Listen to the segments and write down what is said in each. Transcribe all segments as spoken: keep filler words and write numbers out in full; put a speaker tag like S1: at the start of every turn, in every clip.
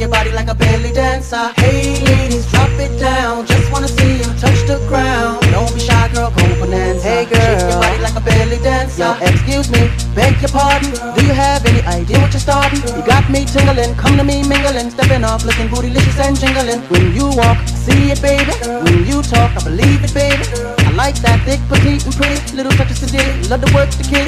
S1: your body like a belly dancer. Hey ladies, drop it down. Just wanna see you touch the ground. Don't be shy, girl, go bonanza. Hey girl, shake your body like a belly dancer. Yo, excuse me, beg your pardon. Do you have any idea what you're starting? You got me tingling, come to me mingling, stepping off, looking bootylicious and jingling. When you walk, see it, baby. When you talk, I believe it, baby. I like that thick, petite, and pretty. Little touches to dig, love to work the kid.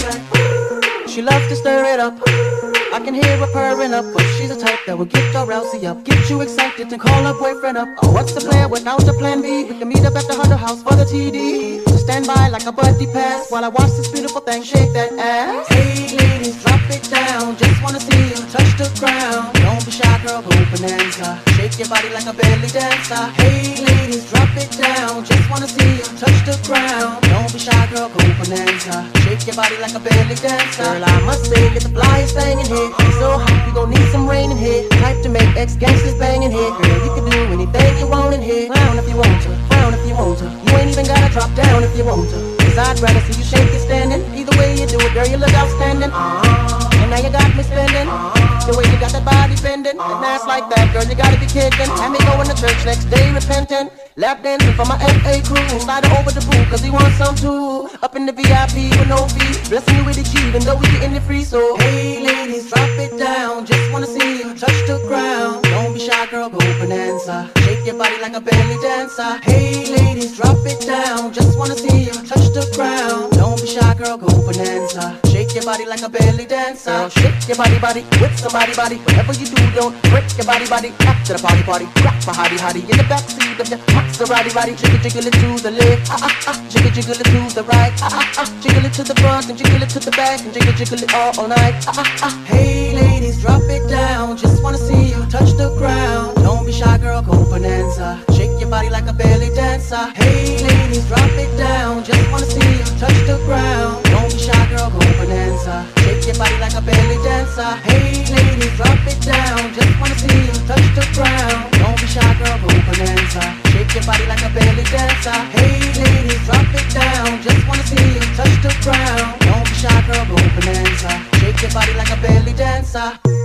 S1: She loves to stir it up. I can hear her purring up, but she's a type that will get your rousey up, get you excited and call her boyfriend up. Oh, what's the plan without the plan B? We can meet up at the Hunter House for the T D. So stand by like a buddy pass while I watch this beautiful thing shake that ass. Hey ladies, drop it down. Just wanna see you touch the ground. Don't be shy, girl, go bonanza. Shake your body like a belly dancer. Hey ladies, drop it down. Just wanna see you touch the ground. Don't be shy, girl, go bonanza. Shake your body like a belly dancer. Girl, I must say, get the flyest thing in here. So hot, we gon' need some rain in here. Type to make ex-gangsters bang in here. Girl, you can do anything you want in here. Frown if you want to, frown if you want to. You ain't even gotta drop down if you want to. Cause I'd rather see you shake it standing. Either way you do it, girl, you look outstanding. uh-huh. And now you got me spending. uh-huh. The way you got that body bending, uh-huh. And ass like that, girl, you gotta be kidding. Had me going to church next day repenting. Lap dancing for my F A crew. Slide over the booth cause he wants some too. Up in the V I P with no fee. Blessing you with the G even though we getting it free. So hey ladies, drop it down. Just wanna see you touch the ground. Don't be shy, girl, go bonanza. Shake your body like a belly dancer. Hey ladies, drop it down. Just wanna see you touch the ground. Don't be shy, girl, go bonanza. Shake your body like a belly dancer. Girl, shake your body, body with somebody, body. Whatever you do, don't break your body, body. Back to the party, party. Rock my hottie, hottie in the backseat of your Maserati, body. Jiggle, jiggle it to the left, ah ah ah. Jiggle, jiggle it to the right, ah ah ah. Jiggle it to the front and jiggle it to the back and jiggle, jiggle it all, all night, ah ah ah. Hey ladies, drop it down. Just wanna see you touch the ground. Don't be shy, girl, go bonanza. Shake your body like a belly dancer. Hey ladies, drop it down. Just wanna see you touch the ground. Don't be shy, girl, go bonanza. Shake your body like a belly dancer. Hey ladies, drop it down. Just wanna see you touch the ground. Don't be shy, girl, go bonanza. Shake your body like a belly dancer. Hey ladies, drop it down. Just wanna see you touch the ground. Don't be shy, girl, go bonanza. Shake your body like a belly dancer.